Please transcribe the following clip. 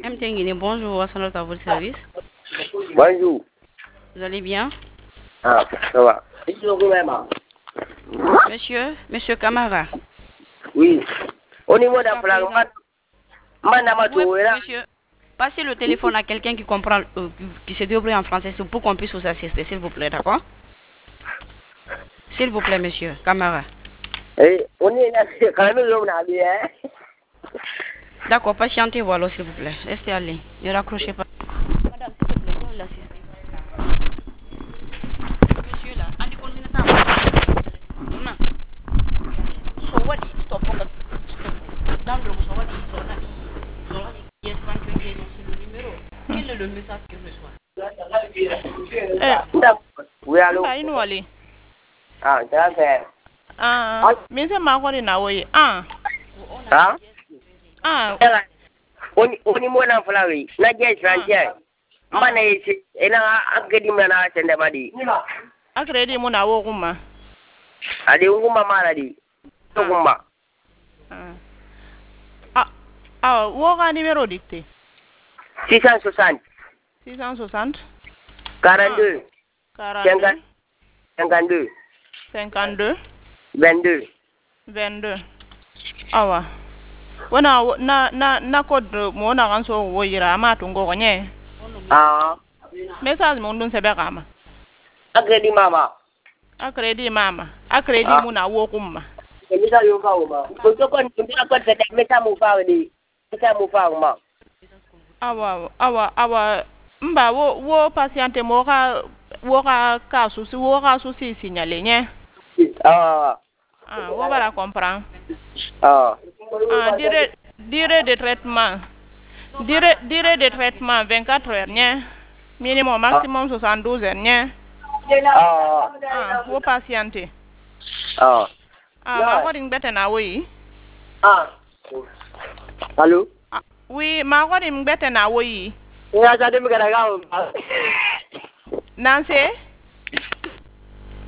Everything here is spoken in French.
MT bonjour, à votre service. Bonjour. Vous allez bien? Ah, ça va. Monsieur Camara. Oui. Au niveau de la plaque, Monsieur, passez le téléphone à quelqu'un qui comprend, qui se débrouille en français, c'est pour qu'on puisse vous assister, s'il vous plaît, d'accord? S'il vous plaît, monsieur Camara. On est là, quand même, on a bien. D'accord, patientez, voilà, s'il vous plaît. Restez aller. Ne raccrochez pas. Madame, s'il vous plaît, on l'assiste. Monsieur là, allez, continuez à non. So what is stop on the dans le so what is so what yes, quand tu es sur le numéro. Quel est le message que je reçois? Oui, allô? Ah, ça fait. Mais c'est ma quoi na oui. Ah. On y mona flawi. Na je chantier. Mana isi ina akedi mana sende badi. Akredi mo na wo kuma. Adi nguma mala di. Nguma. Wo ga numéro dicté. 660. 660 42 42 52 52 22 22. Awa. Wana na code mo na kan so wo yira ma tungo ko nye. Message mo ndun sebe kama. Akredi mama. Akredi mo na wo kuma. Misa yo ka uma. Ko ko ndira ko tete meta mo fa di. Meta mo fa uma. Awa mba wo patiente mo ka wo ka susi signaler nye. Wo va la comprendre. Durée de traitement. Durée de traitement 24 heures nye. Minimum maximum 72 heures nye. Wo patiente. Ma ko ding bete na oui. Allô? Oui, ma ko ding bete na oui. Ya jadi mi gara ga. Nancy?